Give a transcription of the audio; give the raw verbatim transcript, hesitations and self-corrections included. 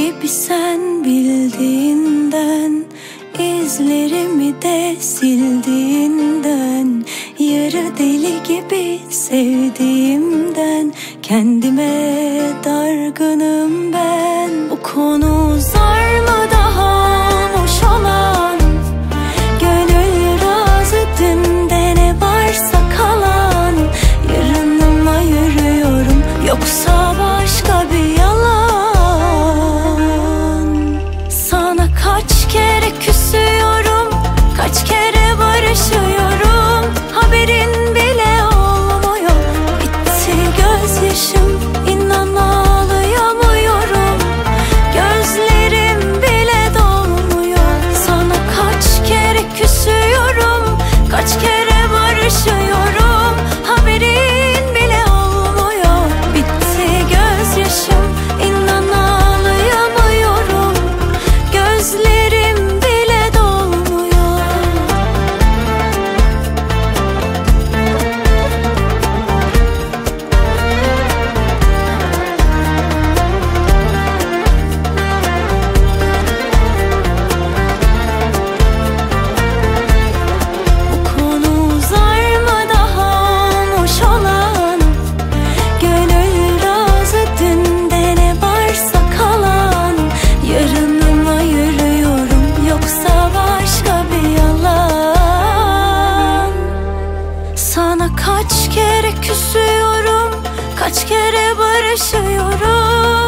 gibi sen bildiğinden, izlerimi de sildiğinden, yarı deli gibi sevdiğimden kendime dargınım ben. Bu konu zar mı daha hoş olan? Gönül razı dünde ne varsa kalan. Yarınıma yürüyorum, yoksa başka bir yalan. Sana kaç kere küsüyorum, kaç kere barışıyorum, haberin bile olmuyor. Bitti gözyaşım, inan ağlayamıyorum, gözlerim bile dolmuyor. Sana kaç kere küsüyorum, kaç kere barışıyorum, haberin bile olmuyor. Bitti gözyaşım, inan ağlayamıyorum, gözlerim bile dolmuyor. Bu konu zar mı daha hoş olan? Gönül razı dünde ne varsa kalan. Yarınıma yürüyorum, yoksa başka bir yalan. Sana kaç kere küsüyorum, kaç kere barışıyorum,